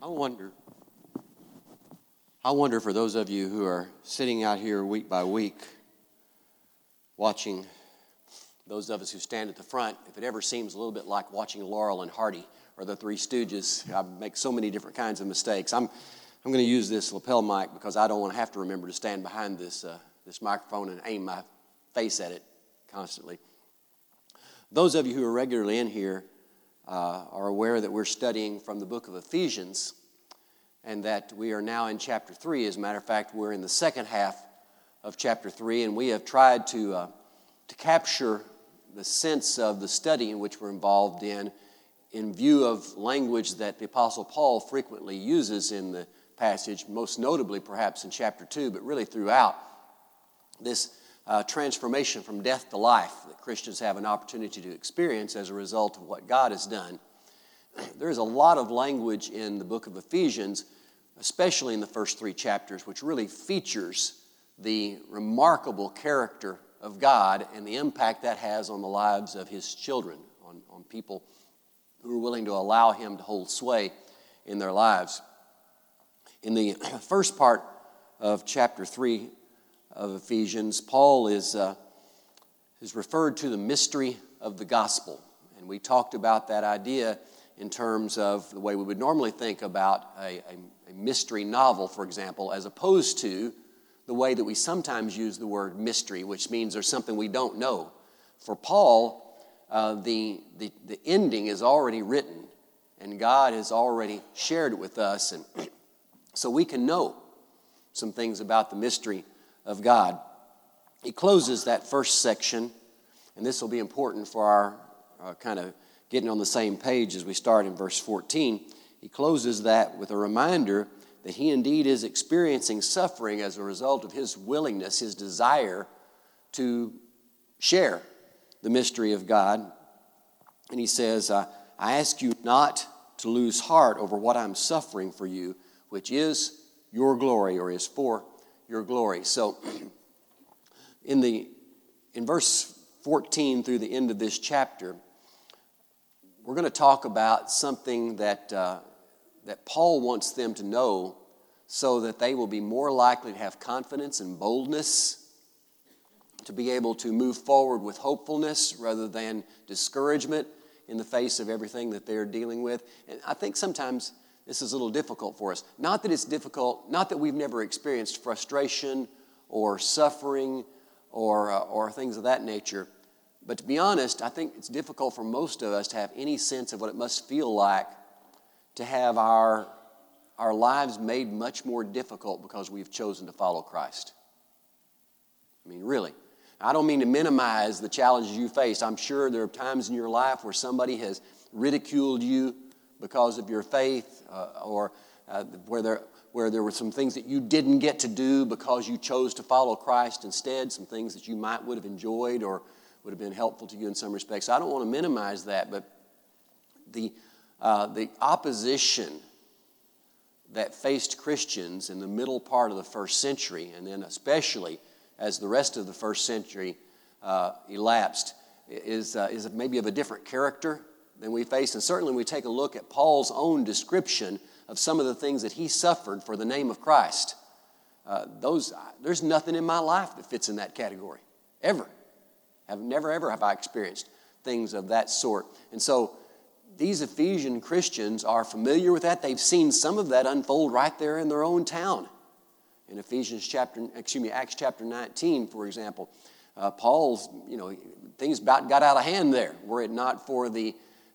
I wonder for those of you who are sitting out here week by week watching those of us who stand at the front, if it ever seems a little bit like watching Laurel and Hardy or the Three Stooges. I make so many different kinds of mistakes. I'm going to use this lapel mic because I don't want to have to remember to stand behind this microphone and aim my face at it constantly. Those of you who are regularly in here are aware that we're studying from the book of Ephesians, and that we are now in chapter 3. As a matter of fact, we're in the second half of chapter 3, and we have tried to capture the sense of the study in which we're involved in view of language that the Apostle Paul frequently uses in the passage, most notably perhaps in chapter 2, but really throughout. This transformation from death to life that Christians have an opportunity to experience as a result of what God has done. There's a lot of language in the book of Ephesians, especially in the first 3 chapters, which really features the remarkable character of God and the impact that has on the lives of His children, on people who are willing to allow Him to hold sway in their lives. In the first part of chapter 3 of Ephesians, Paul is referred to the mystery of the gospel. And we talked about that idea in terms of the way we would normally think about a mystery novel, for example, as opposed to the way that we sometimes use the word mystery, which means there's something we don't know. For Paul, the ending is already written, and God has already shared it with us, and so we can know some things about the mystery of God. He closes that first section, and this will be important for our kind of getting on the same page as we start in verse 14. He closes that with a reminder that he indeed is experiencing suffering as a result of his willingness, his desire to share the mystery of God. And he says, I ask you not to lose heart over what I'm suffering for you, which is your glory, or is for your glory. So in verse 14 through the end of this chapter, we're going to talk about something that Paul wants them to know so that they will be more likely to have confidence and boldness, to be able to move forward with hopefulness rather than discouragement in the face of everything that they're dealing with. And I think sometimes this is a little difficult for us. Not that it's difficult, not that we've never experienced frustration or suffering or things of that nature. But to be honest, I think it's difficult for most of us to have any sense of what it must feel like to have our lives made much more difficult because we've chosen to follow Christ. I mean, really. I don't mean to minimize the challenges you face. I'm sure there are times in your life where somebody has ridiculed you because of your faith, or where there were some things that you didn't get to do because you chose to follow Christ instead, some things that you would have enjoyed or would have been helpful to you in some respects. I don't want to minimize that, but the opposition that faced Christians in the middle part of the first century, and then especially as the rest of the first century elapsed, is maybe of a different character than we face. And certainly when we take a look at Paul's own description of some of the things that he suffered for the name of Christ, there's nothing in my life that fits in that category, ever. Never ever have I experienced things of that sort. And so these Ephesian Christians are familiar with that. They've seen some of that unfold right there in their own town. In Acts chapter 19, for example, Paul's, things about got out of hand there. Were it not for the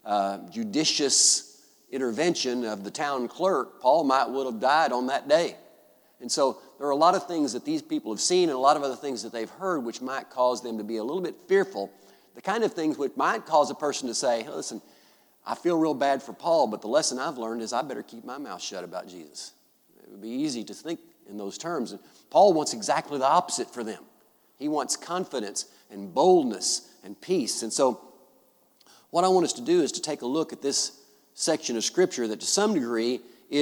judicious intervention of the town clerk, Paul would have died on that day. And so there are a lot of things that these people have seen and a lot of other things that they've heard which might cause them to be a little bit fearful. The kind of things which might cause a person to say, hey, listen, I feel real bad for Paul, but the lesson I've learned is I better keep my mouth shut about Jesus. It would be easy to think in those terms. And Paul wants exactly the opposite for them. He wants confidence and boldness and peace. And so what I want us to do is to take a look at this section of Scripture that to some degree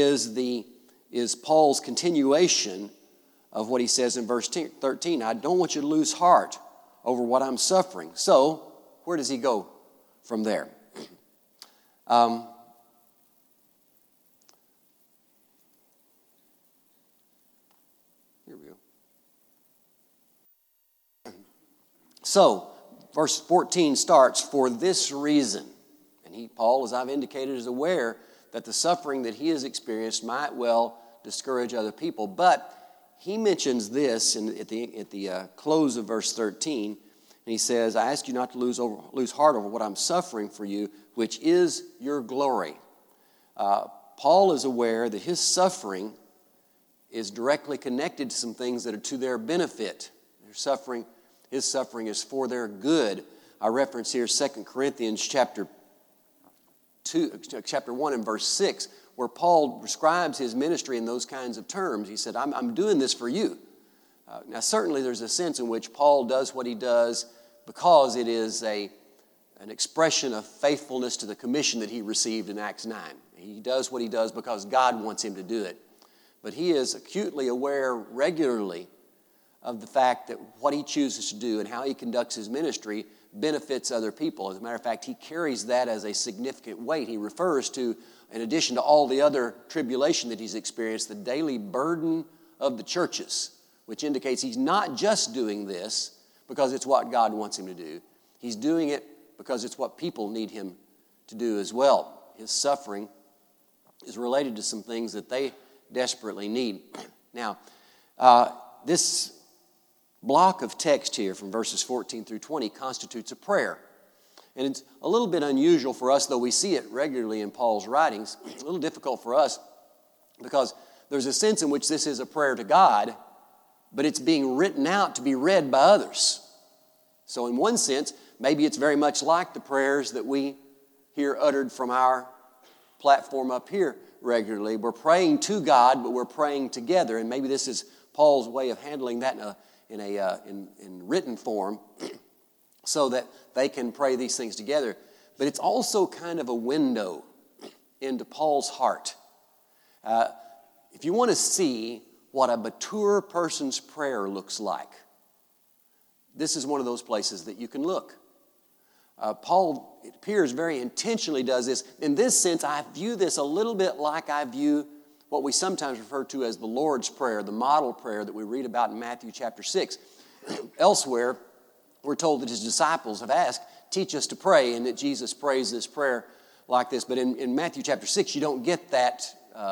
is Paul's continuation of what he says in verse 13. I don't want you to lose heart over what I'm suffering. So, where does he go from there? So, verse 14 starts, for this reason. And Paul, as I've indicated, is aware that the suffering that he has experienced might well discourage other people. But he mentions this at the close of verse 13. And he says, I ask you not to lose heart over what I'm suffering for you, which is your glory. Paul is aware that his suffering is directly connected to some things that are to their benefit. His suffering is for their good. I reference here 2 Corinthians chapter 1 and verse 6, where Paul describes his ministry in those kinds of terms. He said, I'm doing this for you. Now, certainly there's a sense in which Paul does what he does because it is an expression of faithfulness to the commission that he received in Acts 9. He does what he does because God wants him to do it. But he is acutely aware regularly of the fact that what he chooses to do and how he conducts his ministry benefits other people. As a matter of fact, he carries that as a significant weight. He refers to, in addition to all the other tribulation that he's experienced, the daily burden of the churches, which indicates he's not just doing this because it's what God wants him to do. He's doing it because it's what people need him to do as well. His suffering is related to some things that they desperately need. Now, this block of text here from verses 14 through 20 constitutes a prayer. And it's a little bit unusual for us, though we see it regularly in Paul's writings. It's a little difficult for us because there's a sense in which this is a prayer to God, but it's being written out to be read by others. So in one sense, maybe it's very much like the prayers that we hear uttered from our platform up here regularly. We're praying to God, but we're praying together, and maybe this is Paul's way of handling that in written form so that they can pray these things together. But it's also kind of a window into Paul's heart. If you want to see what a mature person's prayer looks like, this is one of those places that you can look. Paul, it appears, very intentionally does this. In this sense, I view this a little bit like I view what we sometimes refer to as the Lord's Prayer, the model prayer that we read about in Matthew chapter 6. Elsewhere, we're told that his disciples have asked, teach us to pray, and that Jesus prays this prayer like this. But in Matthew chapter 6, you don't get that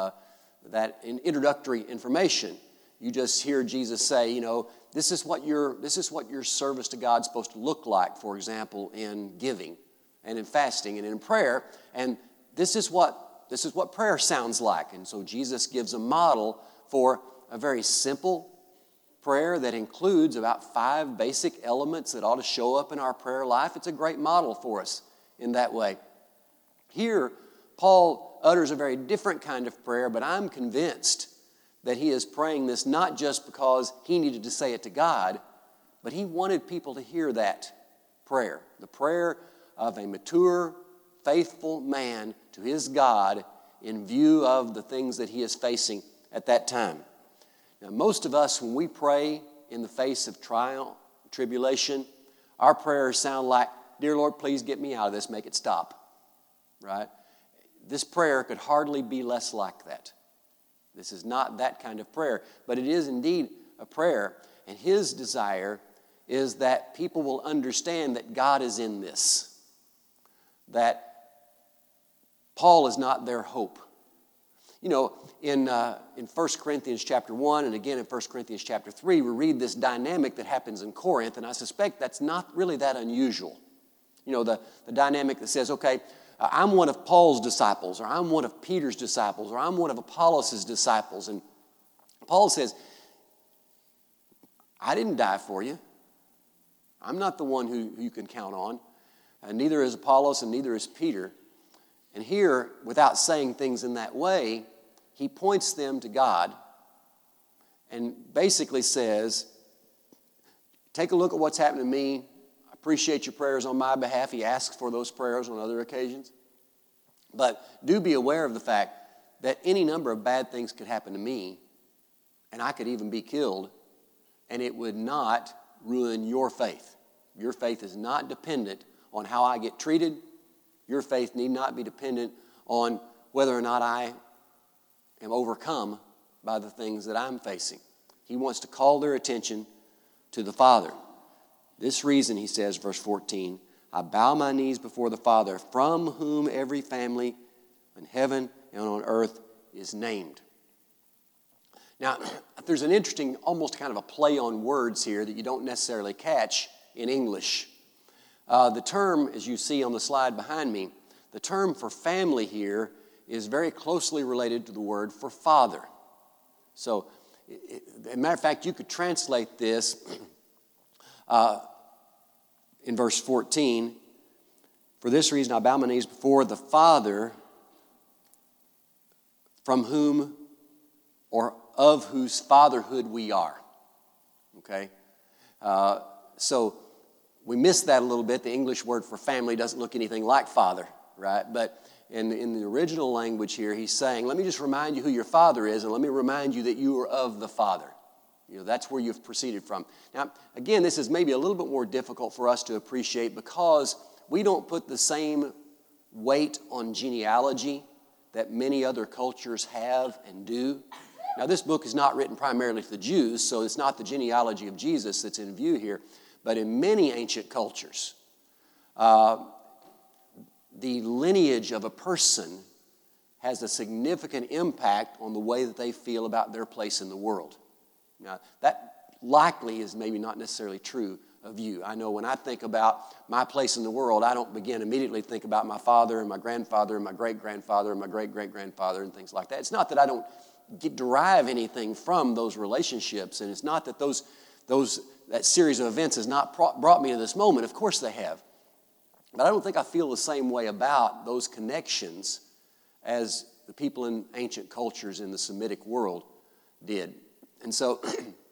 introductory information. You just hear Jesus say, this is what your service to God's supposed to look like, for example, in giving and in fasting and in prayer. And this is what prayer sounds like. And so Jesus gives a model for a very simple prayer that includes about 5 basic elements that ought to show up in our prayer life. It's a great model for us in that way. Here, Paul utters a very different kind of prayer, but I'm convinced that he is praying this not just because he needed to say it to God, but he wanted people to hear that prayer, the prayer of a mature, faithful man to his God in view of the things that he is facing at that time. Now, most of us, when we pray in the face of trial, tribulation, our prayers sound like, dear Lord, please get me out of this, make it stop, right? This prayer could hardly be less like that. This is not that kind of prayer, but it is indeed a prayer, and his desire is that people will understand that God is in this, that Paul is not their hope. In 1 Corinthians chapter 1 and again in 1 Corinthians chapter 3, we read this dynamic that happens in Corinth, and I suspect that's not really that unusual. The dynamic that says, okay, I'm one of Paul's disciples, or I'm one of Peter's disciples, or I'm one of Apollos' disciples. And Paul says, I didn't die for you. I'm not the one who you can count on. Neither is Apollos and neither is Peter. And here, without saying things in that way, he points them to God and basically says, take a look at what's happened to me. I appreciate your prayers on my behalf. He asks for those prayers on other occasions. But do be aware of the fact that any number of bad things could happen to me, and I could even be killed, and it would not ruin your faith. Your faith is not dependent on how I get treated. Your faith need not be dependent on whether or not I am overcome by the things that I'm facing. He wants to call their attention to the Father. This reason, he says, verse 14, I bow my knees before the Father, from whom every family in heaven and on earth is named. Now, there's an interesting, almost kind of a play on words here that you don't necessarily catch in English. The term, as you see on the slide behind me, the term for family here is very closely related to the word for father. So, as a matter of fact, you could translate this in verse 14. For this reason, I bow my knees before the Father, from whom or of whose fatherhood we are. Okay? So we miss that a little bit. The English word for family doesn't look anything like father, right? But in the original language here, he's saying, let me just remind you who your father is, and let me remind you that you are of the Father. That's where you've proceeded from. Now, again, this is maybe a little bit more difficult for us to appreciate because we don't put the same weight on genealogy that many other cultures have and do. Now, this book is not written primarily to the Jews, so it's not the genealogy of Jesus that's in view here. But in many ancient cultures, the lineage of a person has a significant impact on the way that they feel about their place in the world. Now, that likely is maybe not necessarily true of you. I know when I think about my place in the world, I don't begin immediately to think about my father and my grandfather and my great-grandfather and my great-great-grandfather and things like that. It's not that I don't derive anything from those relationships, and it's not that that series of events has not brought me to this moment. Of course they have. But I don't think I feel the same way about those connections as the people in ancient cultures in the Semitic world did. And so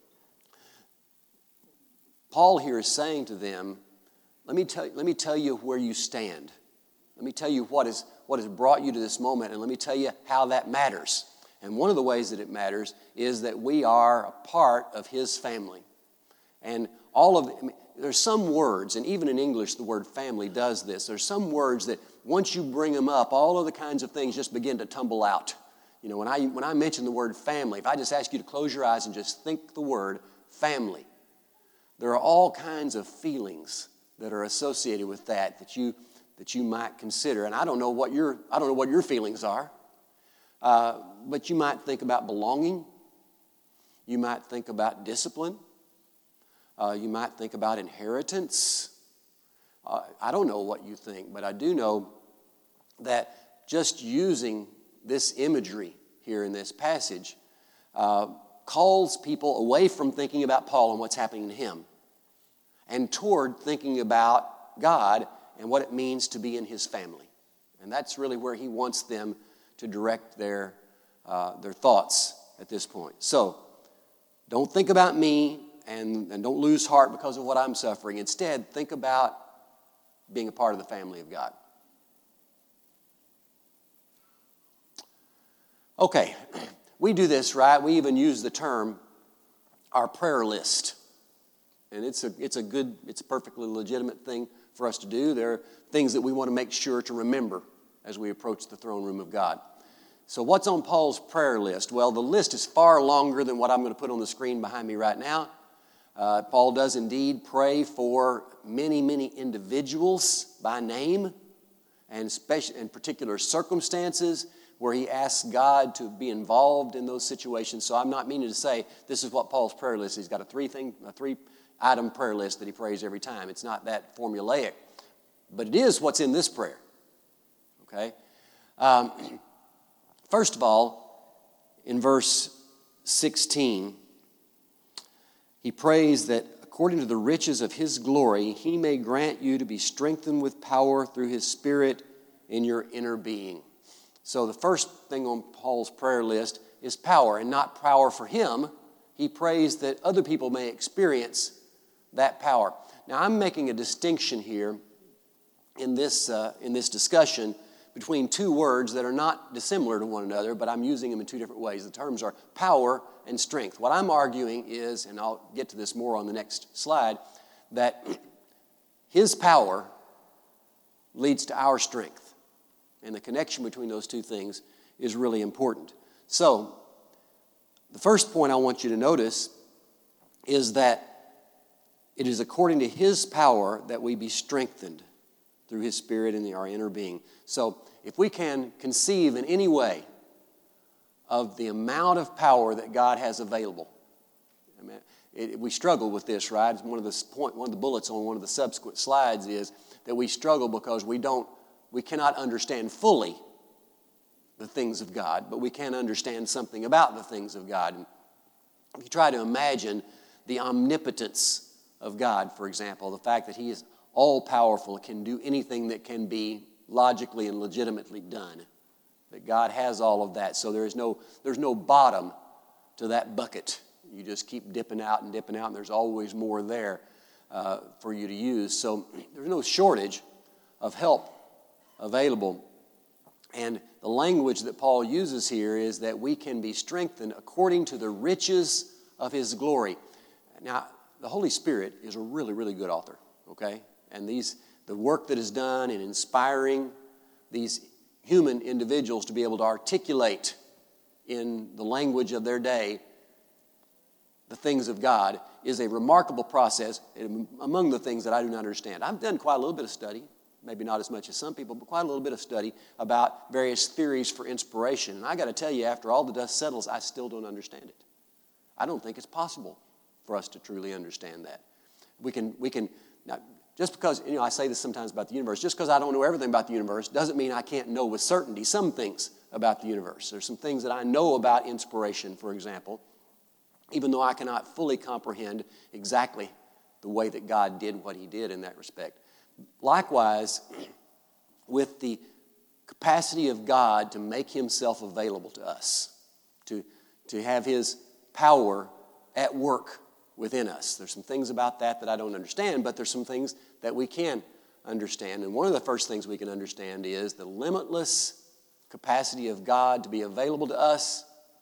Paul here is saying to them, let me tell you where you stand. Let me tell you what has brought you to this moment, and let me tell you how that matters. And one of the ways that it matters is that we are a part of his family. And there's some words, and even in English the word family does this. There's some words that once you bring them up, all of the kinds of things just begin to tumble out. When I mention the word family, if I just ask you to close your eyes and just think the word family, there are all kinds of feelings that are associated with that you might consider. And I don't know what your feelings are, but you might think about belonging. You might think about discipline. You might think about inheritance. I don't know what you think, but I do know that just using this imagery here in this passage calls people away from thinking about Paul and what's happening to him and toward thinking about God and what it means to be in his family. And that's really where he wants them to direct their thoughts at this point. So don't think about me and don't lose heart because of what I'm suffering. Instead, think about being a part of the family of God. Okay, we do this, right? We even use the term our prayer list. And it's a perfectly legitimate thing for us to do. There are things that we want to make sure to remember as we approach the throne room of God. So what's on Paul's prayer list? Well, the list is far longer than what I'm going to put on the screen behind me right now. Paul does indeed pray for many, many individuals by name and in particular circumstances where he asks God to be involved in those situations. So I'm not meaning to say this is what Paul's prayer list is. He's got a three-item prayer list that he prays every time. It's not that formulaic, but it is what's in this prayer. Okay? First of all, in verse 16, he prays that according to the riches of his glory, he may grant you to be strengthened with power through his Spirit in your inner being. So the first thing on Paul's prayer list is power, and not power for him. He prays that other people may experience that power. Now, I'm making a distinction here in this discussion between two words that are not dissimilar to one another, but I'm using them in two different ways. The terms are power and strength. What I'm arguing is, and I'll get to this more on the next slide, that his power leads to our strength. And the connection between those two things is really important. So, the first point I want you to notice is that It is according to His power that we be strengthened through His Spirit in our inner being. So if we can conceive in any way of the amount of power that God has available, we struggle with this, right? One of the bullets on one of the subsequent slides is that we struggle because we cannot understand fully the things of God, but we can understand something about the things of God. And if you try to imagine the omnipotence of God, for example, the fact that He is all-powerful, can do anything that can be logically and legitimately done, that God has all of that. So there's no bottom to that bucket. You just keep dipping out, and there's always more there for you to use. So there's no shortage of help available. And the language that Paul uses here is that we can be strengthened according to the riches of His glory. Now, the Holy Spirit is a really, really good author, okay? And the work that is done in inspiring these human individuals to be able to articulate in the language of their day the things of God is a remarkable process. Among the things that I do not understand, I've done quite a little bit of study, maybe not as much as some people, but quite a little bit of study about various theories for inspiration. And I got to tell you, after all the dust settles, I still don't understand it. I don't think it's possible for us to truly understand that. We can now, just because, I say this sometimes about the universe, just because I don't know everything about the universe doesn't mean I can't know with certainty some things about the universe. There's some things that I know about inspiration, for example, even though I cannot fully comprehend exactly the way that God did what He did in that respect. Likewise, with the capacity of God to make Himself available to us, to have His power at work within us. There's some things about that I don't understand, but there's some things that we can understand. And one of the first things we can understand is the limitless capacity of God to be available to us,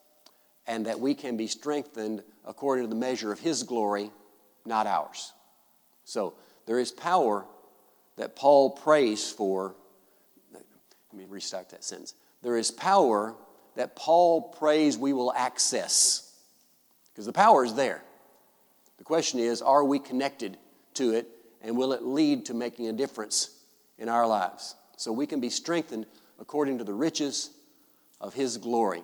and that we can be strengthened according to the measure of His glory, not ours. So there is power that Paul prays for. Let me restart that sentence. There is power that Paul prays we will access, because the power is there. The question is, are we connected to it, and will it lead to making a difference in our lives? So we can be strengthened according to the riches of His glory.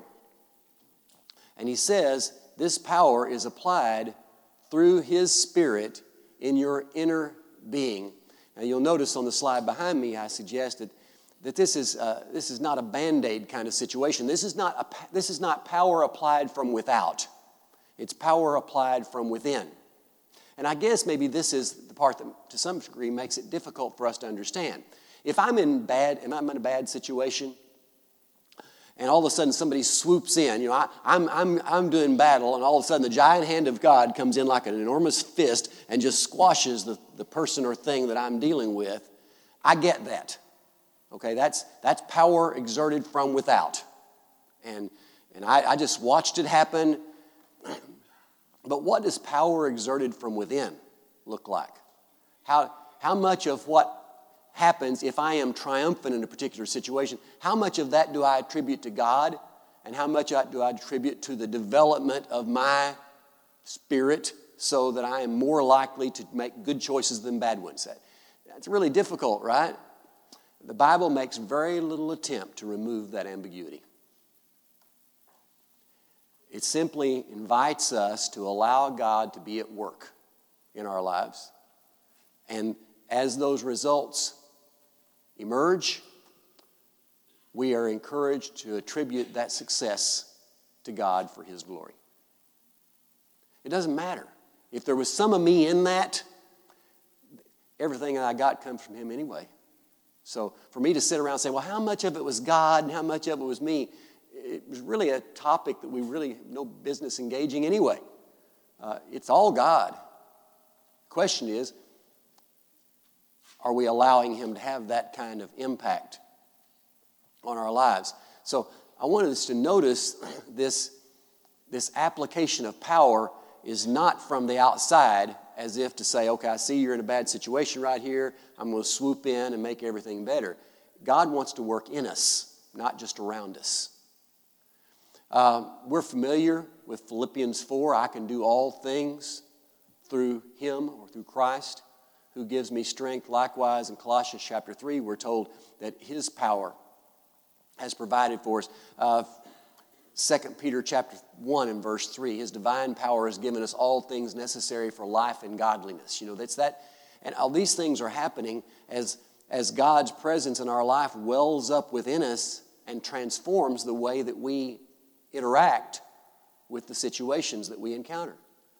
And he says this power is applied through His Spirit in your inner being. Now you'll notice on the slide behind me I suggested that this is not a Band-Aid kind of situation. This is not power applied from without. It's power applied from within. And I guess maybe this is the part that to some degree makes it difficult for us to understand. If I'm in a bad situation, and all of a sudden somebody swoops in, I'm doing battle, and all of a sudden the giant hand of God comes in like an enormous fist and just squashes the person or thing that I'm dealing with, I get that. Okay, that's power exerted from without. And I just watched it happen. But what does power exerted from within look like? How much of what happens if I am triumphant in a particular situation, how much of that do I attribute to God, and how much do I attribute to the development of my spirit so that I am more likely to make good choices than bad ones? That's really difficult, right? The Bible makes very little attempt to remove that ambiguity. It simply invites us to allow God to be at work in our lives. And as those results emerge, we are encouraged to attribute that success to God for His glory. It doesn't matter. If there was some of me in that, everything I got comes from Him anyway. So for me to sit around and say, well, how much of it was God and how much of it was me? It was really a topic that we really have no business engaging anyway. It's all God. The question is, are we allowing Him to have that kind of impact on our lives? So I wanted us to notice this application of power is not from the outside, as if to say, okay, I see you're in a bad situation right here. I'm going to swoop in and make everything better. God wants to work in us, not just around us. We're familiar with Philippians 4, I can do all things through Him or through Christ, who gives me strength. Likewise, in Colossians chapter 3, we're told that His power has provided for us. 2 Peter chapter 1 and verse 3, His divine power has given us all things necessary for life and godliness. You know, that's that. And all these things are happening as God's presence in our life wells up within us and transforms the way that we interact with the situations that we encounter.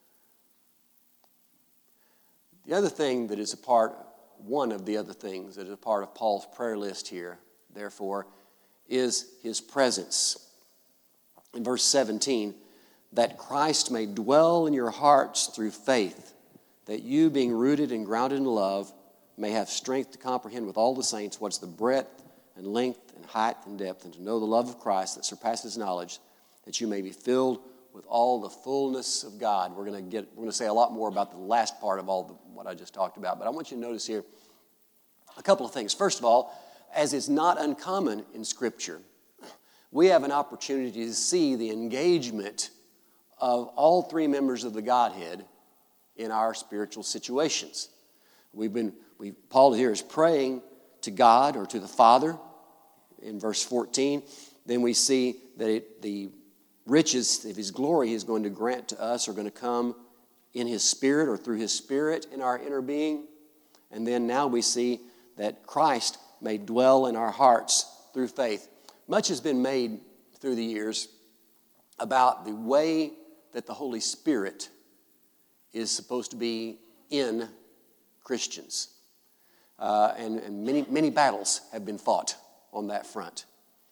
The other thing that is one of the other things that is a part of Paul's prayer list here, therefore, is His presence. In verse 17, that Christ may dwell in your hearts through faith, that you, being rooted and grounded in love, may have strength to comprehend with all the saints what's the breadth and length and height and depth, and to know the love of Christ that surpasses knowledge, that you may be filled with all the fullness of God. We're going to say a lot more about the last part of what I just talked about, but I want you to notice here a couple of things. First of all, as is not uncommon in Scripture, we have an opportunity to see the engagement of all three members of the Godhead in our spiritual situations. Paul here is praying to God or to the Father in verse 14. Then we see that the riches of His glory He is going to grant to us are going to come in His Spirit or through His Spirit in our inner being. And then now we see that Christ may dwell in our hearts through faith. Much has been made through the years about the way that the Holy Spirit is supposed to be in Christians. And many battles have been fought on that front.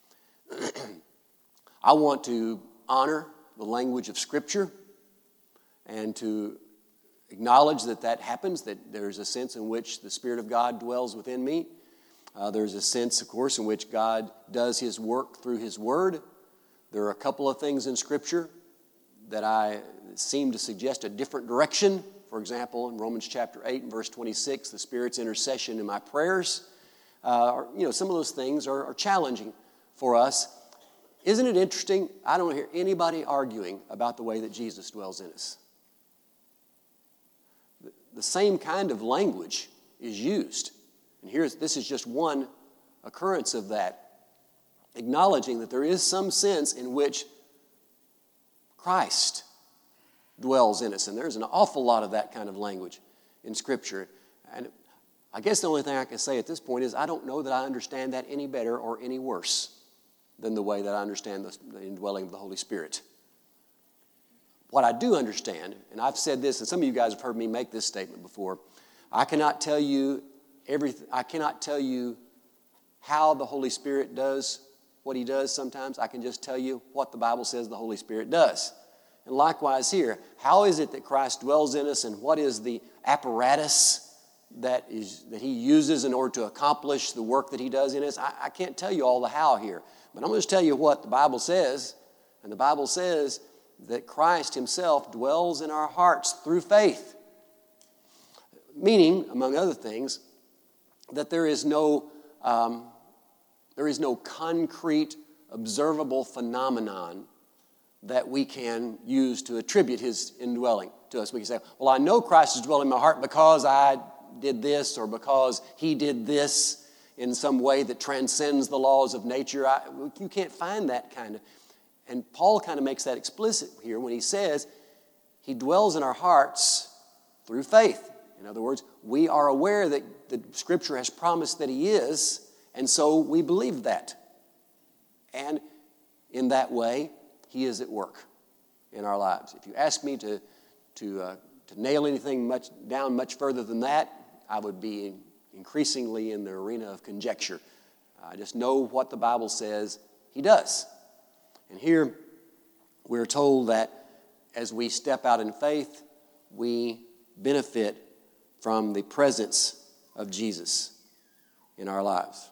I want to honor the language of Scripture and to acknowledge that happens, that there's a sense in which the Spirit of God dwells within me. There's a sense, of course, in which God does His work through His Word. There are a couple of things in Scripture that I seem to suggest a different direction. For example, in Romans chapter 8 and verse 26, the Spirit's intercession in my prayers. Some of those things are challenging for us. Isn't it interesting? I don't hear anybody arguing about the way that Jesus dwells in us. The same kind of language is used. And this is just one occurrence of that, acknowledging that there is some sense in which Christ dwells in us. And there's an awful lot of that kind of language in Scripture. And I guess the only thing I can say at this point is I don't know that I understand that any better or any worse than the way that I understand the indwelling of the Holy Spirit. What I do understand, and I've said this, and some of you guys have heard me make this statement before, I cannot tell you how the Holy Spirit does what He does sometimes. I can just tell you what the Bible says the Holy Spirit does. And likewise here, how is it that Christ dwells in us, and what is the apparatus that He uses in order to accomplish the work that He does in us? I can't tell you all the how here, but I'm going to tell you what the Bible says. And the Bible says that Christ Himself dwells in our hearts through faith. Meaning, among other things, that there is no concrete, observable phenomenon that we can use to attribute His indwelling to us. We can say, well, I know Christ is dwelling in my heart because I did this or because He did this in some way that transcends the laws of nature. You can't find that kind of. And Paul kind of makes that explicit here when he says He dwells in our hearts through faith. In other words, we are aware that the Scripture has promised that He is, and so we believe that. And in that way, He is at work in our lives. If you ask me to nail anything down much further than that, I would be increasingly in the arena of conjecture. I just know what the Bible says He does. And here we're told that as we step out in faith, we benefit from the presence of Jesus in our lives.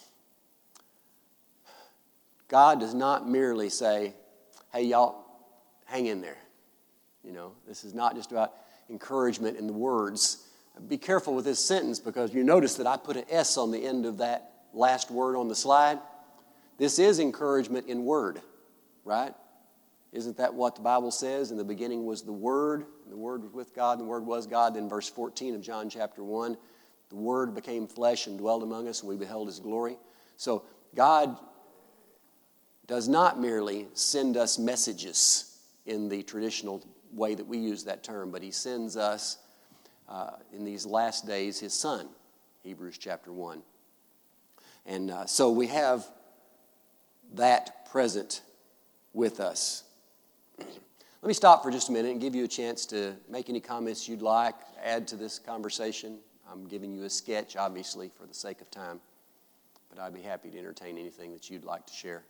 God does not merely say, hey, y'all, hang in there. This is not just about encouragement in the words. Be careful with this sentence because you notice that I put an S on the end of that last word on the slide. This is encouragement in word, right? Isn't that what the Bible says? In the beginning was the Word, and the Word was with God, and the Word was God. Then verse 14 of John chapter 1, the Word became flesh and dwelled among us, and we beheld His glory. So God does not merely send us messages in the traditional way that we use that term, but He sends us in these last days His Son, Hebrews chapter 1. And so we have that present with us. Let me stop for just a minute and give you a chance to make any comments you'd like, add to this conversation. I'm giving you a sketch, obviously, for the sake of time, but I'd be happy to entertain anything that you'd like to share.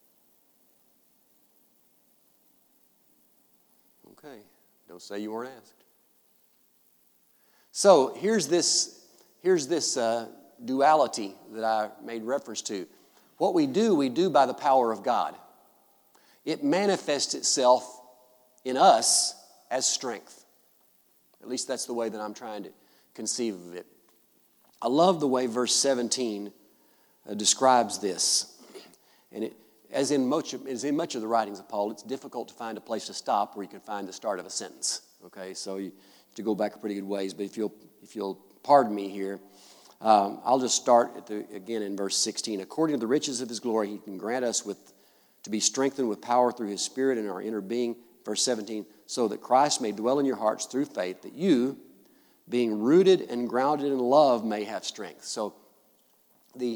Okay, don't say you weren't asked. So here's this duality that I made reference to. What we do by the power of God. It manifests itself in us as strength. At least that's the way that I'm trying to conceive of it. I love the way verse 17 describes this. And it, as in much of the writings of Paul, it's difficult to find a place to stop where you can find the start of a sentence. Okay, so you have to go back a pretty good ways. But if you'll pardon me here, I'll just start again in verse 16. According to the riches of His glory, He can grant us to be strengthened with power through His Spirit in our inner being. Verse 17, so that Christ may dwell in your hearts through faith, that you, being rooted and grounded in love, may have strength. So the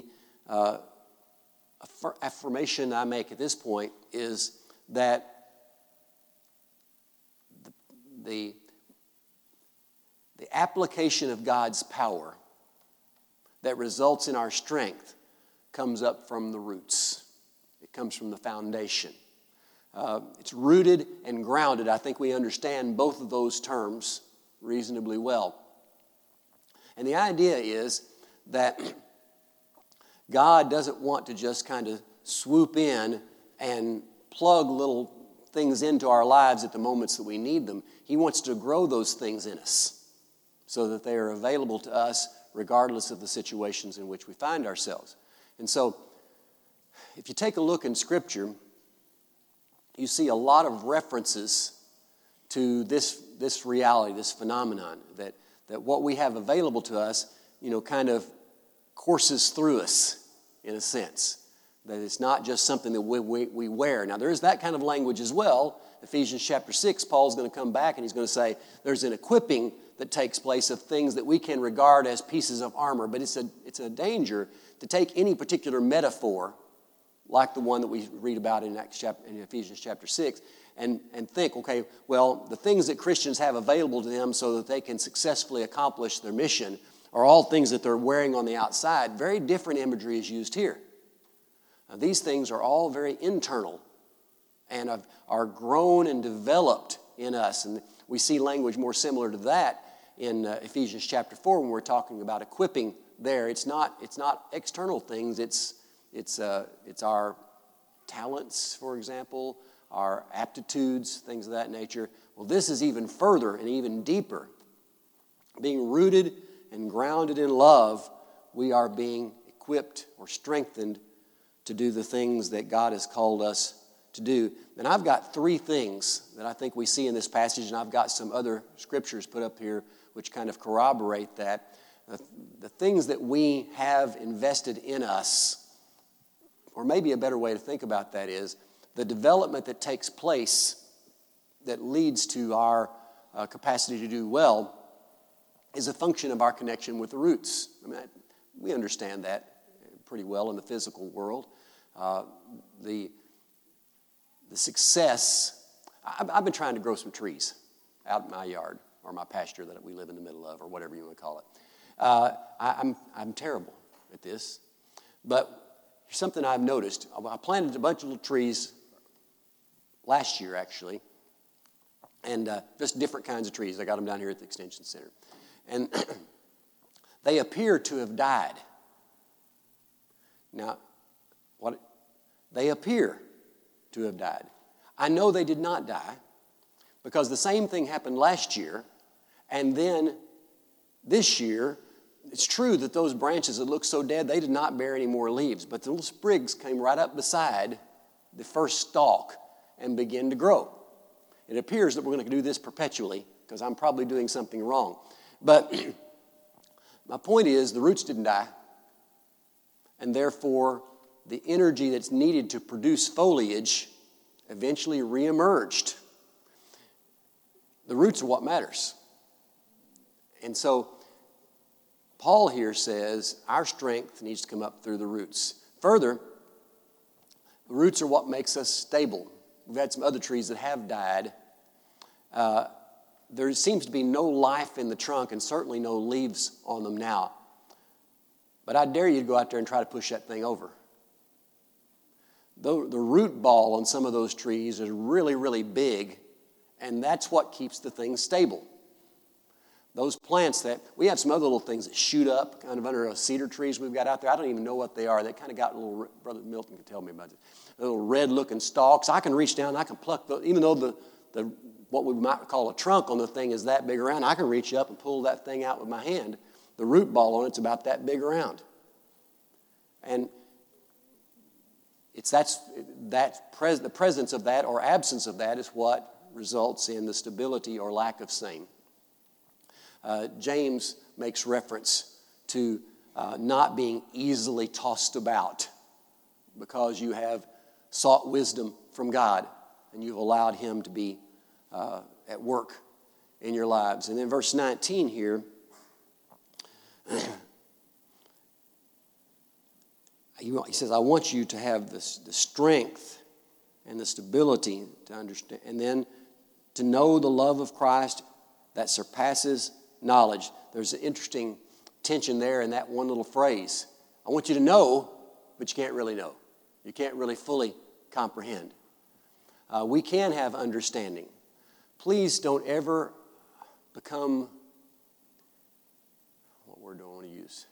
affirmation I make at this point is that the application of God's power that results in our strength comes up from the roots. It comes from the foundation. It's rooted and grounded. I think we understand both of those terms reasonably well. And the idea is that God doesn't want to just kind of swoop in and plug little things into our lives at the moments that we need them. He wants to grow those things in us so that they are available to us regardless of the situations in which we find ourselves. And so, if you take a look in Scripture, you see a lot of references to this reality, this phenomenon, that what we have available to us, kind of courses through us, in a sense. That it's not just something that we wear. Now, there is that kind of language as well. Ephesians chapter 6, Paul's going to come back and he's going to say there's an equipping that takes place of things that we can regard as pieces of armor. But it's a danger to take any particular metaphor like the one that we read about in Ephesians chapter 6, and think, okay, well, the things that Christians have available to them so that they can successfully accomplish their mission are all things that they're wearing on the outside. Very different imagery is used here. Now, these things are all very internal and are grown and developed in us. And we see language more similar to that in Ephesians chapter 4 when we're talking about equipping there. It's not external things, it's our talents, for example, our aptitudes, things of that nature. Well, this is even further and even deeper. Being rooted and grounded in love, we are being equipped or strengthened to do the things that God has called us to do. And I've got three things that I think we see in this passage, and I've got some other scriptures put up here which kind of corroborate that. The things that we have invested in us, or maybe a better way to think about that is the development that takes place that leads to our capacity to do well is a function of our connection with the roots. I mean, we understand that pretty well in the physical world. The success, I've been trying to grow some trees out in my yard or my pasture that we live in the middle of, or whatever you want to call it. I'm terrible at this, but here's something I've noticed. I planted a bunch of little trees last year, actually, and just different kinds of trees. I got them down here at the Extension Center. And they appear to have died. Now, they appear to have died. I know they did not die because the same thing happened last year, and then this year, it's true that those branches that look so dead, they did not bear any more leaves, but the little sprigs came right up beside the first stalk, and begin to grow. It appears that we're going to do this perpetually because I'm probably doing something wrong. But my point is the roots didn't die, and therefore the energy that's needed to produce foliage eventually reemerged. The roots are what matters. And so Paul here says our strength needs to come up through the roots. Further, the roots are what makes us stable. We've had some other trees that have died. There seems to be no life in the trunk and certainly no leaves on them now. But I dare you to go out there and try to push that thing over. The root ball on some of those trees is really, really big, and that's what keeps the thing stable. Those plants that, we have some other little things that shoot up kind of under cedar trees we've got out there. I don't even know what they are. They kind of got little, Brother Milton can tell me about it, little red-looking stalks. I can reach down and I can pluck those, even though the what we might call a trunk on the thing is that big around, I can reach up and pull that thing out with my hand. The root ball on it's about that big around. And it's the presence of that or absence of that is what results in the stability or lack of same. James makes reference to not being easily tossed about because you have sought wisdom from God and you've allowed Him to be at work in your lives. And then verse 19 here, he says, I want you to have the strength and the stability to understand, and then to know the love of Christ that surpasses knowledge. There's an interesting tension there in that one little phrase. I want you to know, but you can't really know. You can't really fully comprehend. We can have understanding. Please don't ever become, what word do I want to use?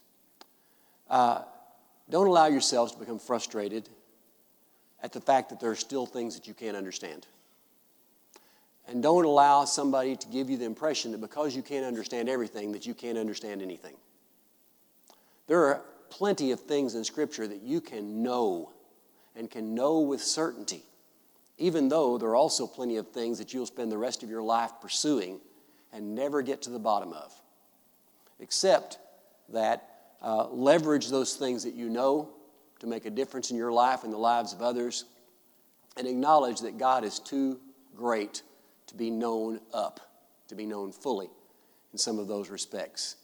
Don't allow yourselves to become frustrated at the fact that there are still things that you can't understand. And don't allow somebody to give you the impression that because you can't understand everything, that you can't understand anything. There are plenty of things in Scripture that you can know and can know with certainty, even though there are also plenty of things that you'll spend the rest of your life pursuing and never get to the bottom of. Except that leverage those things that you know to make a difference in your life and the lives of others, and acknowledge that God is too great to be known up, to be known fully in some of those respects.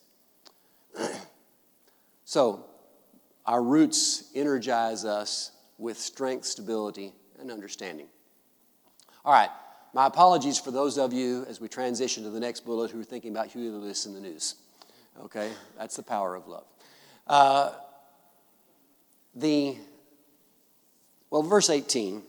So, our roots energize us with strength, stability, and understanding. All right, my apologies for those of you as we transition to the next bullet who are thinking about Huey Lewis in the news. Okay, that's the power of love. Verse 18.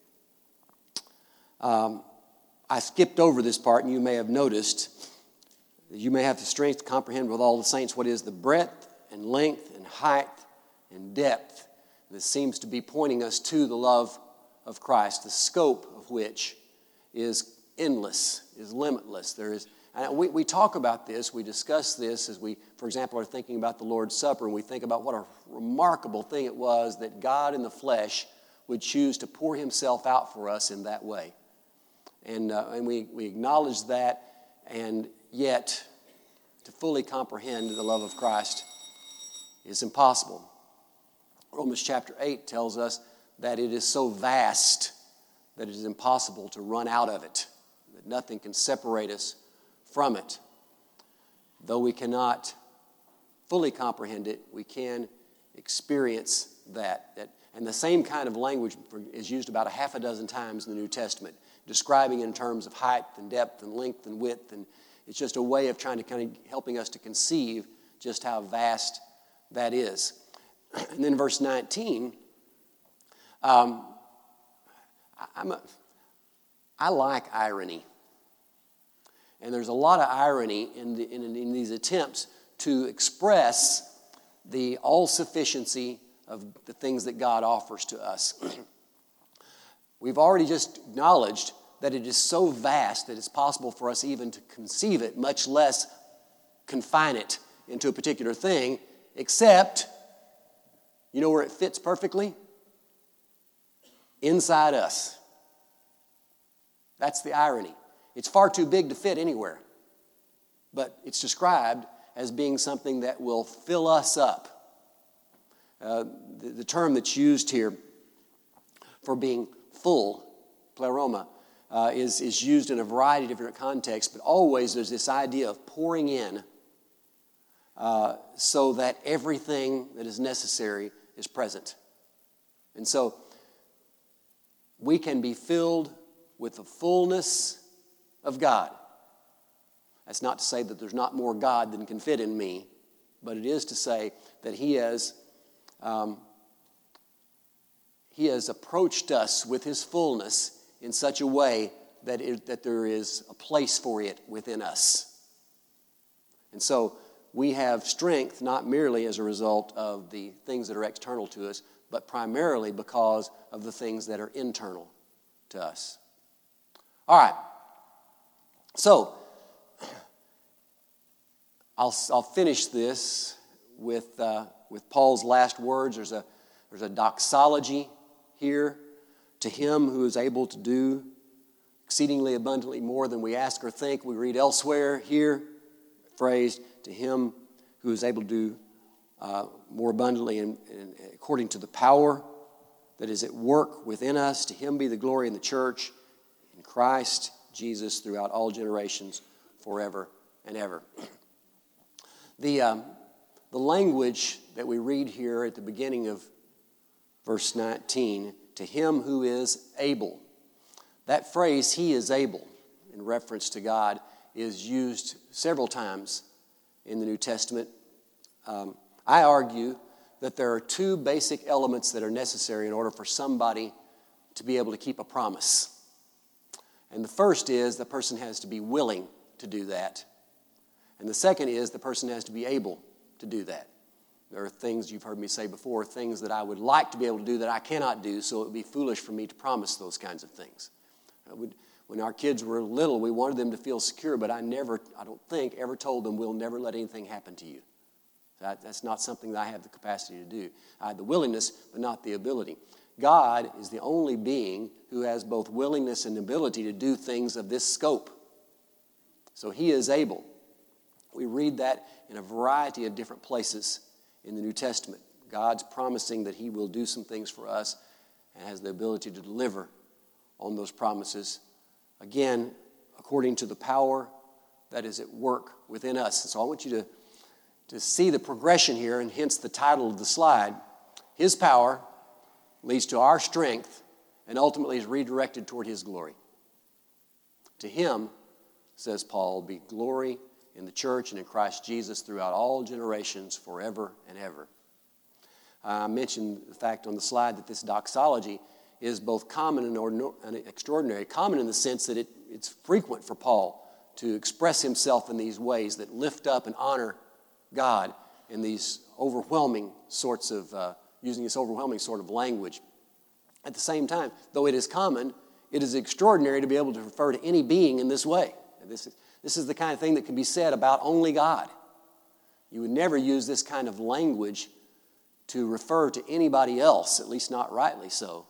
I skipped over this part, and you may have noticed that you may have the strength to comprehend with all the saints what is the breadth and length and height and depth. This seems to be pointing us to the love of Christ, the scope of which is endless, is limitless. We talk about this, we discuss this as we, for example, are thinking about the Lord's Supper, and we think about what a remarkable thing it was that God in the flesh would choose to pour Himself out for us in that way. And we acknowledge that, and yet to fully comprehend the love of Christ is impossible. Romans chapter 8 tells us that it is so vast that it is impossible to run out of it, that nothing can separate us from it. Though we cannot fully comprehend it, we can experience that. And the same kind of language is used about a half a dozen times in the New Testament, describing in terms of height and depth and length and width. And it's just a way of trying to kind of helping us to conceive just how vast that is. And then verse 19, I like irony. And there's a lot of irony in these attempts to express the all-sufficiency of the things that God offers to us. We've already just acknowledged that it is so vast that it's possible for us even to conceive it, much less confine it into a particular thing, except, you know where it fits perfectly? Inside us. That's the irony. It's far too big to fit anywhere. But it's described as being something that will fill us up. The term that's used here for being full, pleroma, is used in a variety of different contexts, but always there's this idea of pouring in so that everything that is necessary is present. And so we can be filled with the fullness of God. That's not to say that there's not more God than can fit in me, but it is to say that He has approached us with His fullness in such a way that there is a place for it within us. And so we have strength not merely as a result of the things that are external to us, but primarily because of the things that are internal to us. All right. So I'll finish this with Paul's last words. There's a doxology here. To Him who is able to do exceedingly abundantly more than we ask or think. We read elsewhere here, phrased, to Him who is able to do more abundantly and according to the power that is at work within us. To Him be the glory in the church, in Christ Jesus, throughout all generations, forever and ever. The language that we read here at the beginning of verse 19, to Him who is able. That phrase, He is able, in reference to God, is used several times in the New Testament. I argue that there are two basic elements that are necessary in order for somebody to be able to keep a promise. And the first is the person has to be willing to do that. And the second is the person has to be able to do that. There are things you've heard me say before, things that I would like to be able to do that I cannot do, so it would be foolish for me to promise those kinds of things. When our kids were little, we wanted them to feel secure, but I don't think, ever told them, we'll never let anything happen to you. That's not something that I have the capacity to do. I have the willingness, but not the ability. God is the only being who has both willingness and ability to do things of this scope. So He is able. We read that in a variety of different places in the New Testament. God's promising that He will do some things for us and has the ability to deliver on those promises. Again, according to the power that is at work within us. And so I want you to see the progression here, and hence the title of the slide. His power leads to our strength and ultimately is redirected toward His glory. To Him, says Paul, be glory in the church and in Christ Jesus throughout all generations, forever and ever. I mentioned the fact on the slide that this doxology is both common and extraordinary. Common in the sense that it's frequent for Paul to express himself in these ways that lift up and honor God in these overwhelming sorts of, using this overwhelming sort of language. At the same time, though it is common, it is extraordinary to be able to refer to any being in this way. This is the kind of thing that can be said about only God. You would never use this kind of language to refer to anybody else, at least not rightly so.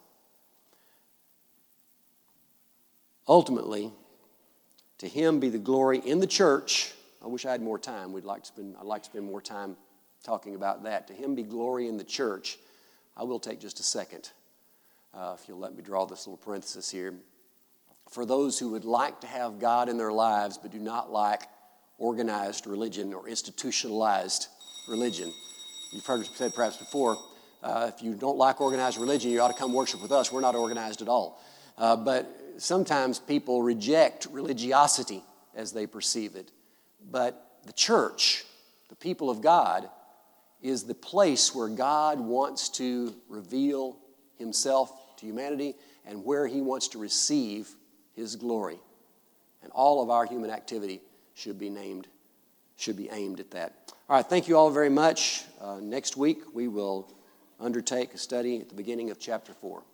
Ultimately, to Him be the glory in the church. I wish I had more time. I'd like to spend more time talking about that. To Him be glory in the church. I will take just a second, if you'll let me draw this little parenthesis here. For those who would like to have God in their lives but do not like organized religion or institutionalized religion. You've heard it said perhaps before, if you don't like organized religion, you ought to come worship with us. We're not organized at all. But sometimes people reject religiosity as they perceive it. But the church, the people of God, is the place where God wants to reveal Himself to humanity and where He wants to receive His glory. And all of our human activity should be aimed at that. All right, thank you all very much. Next week we will undertake a study at the beginning of chapter 4.